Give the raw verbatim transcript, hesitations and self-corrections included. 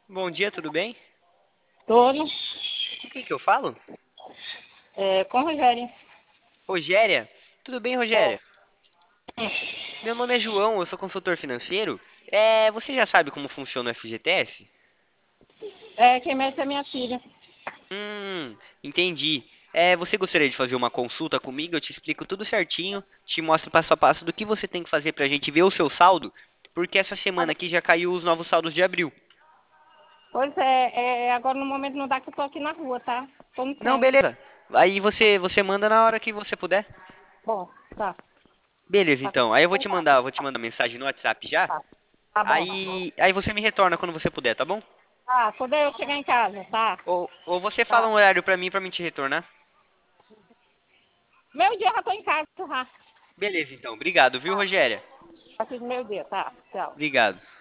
Bom dia, tudo bem? Todo. Com quem que eu falo? É, com Rogério. Rogéria? Tudo bem, Rogéria? É, Meu nome é João, eu sou consultor financeiro. É, você já sabe como funciona o F G T S? é quem mexe é minha filha. Hum, entendi. É, você gostaria de fazer uma consulta comigo? Eu te explico tudo certinho, te mostro passo a passo do que você tem que fazer pra gente ver o seu saldo, porque essa semana aqui já caiu os novos saldos de abril. Pois é, é, agora no momento não dá que eu tô aqui na rua, tá? Tô no Não, centro. beleza. Aí você você manda na hora que você puder. Bom, tá. Beleza, Tá, então. Aí eu vou te tá, mandar, eu vou te mandar mensagem no WhatsApp já. tá. Tá bom. Aí aí você me retorna quando você puder, tá bom? Tá, quando eu chegar em casa, tá? Ou, ou você fala Tá. um horário pra mim pra mim te retornar? Meu dia eu já tô em casa, tá? Beleza, então. Obrigado, viu, Tá. Rogéria? Aqui do meu dia, tá? Tchau. Obrigado.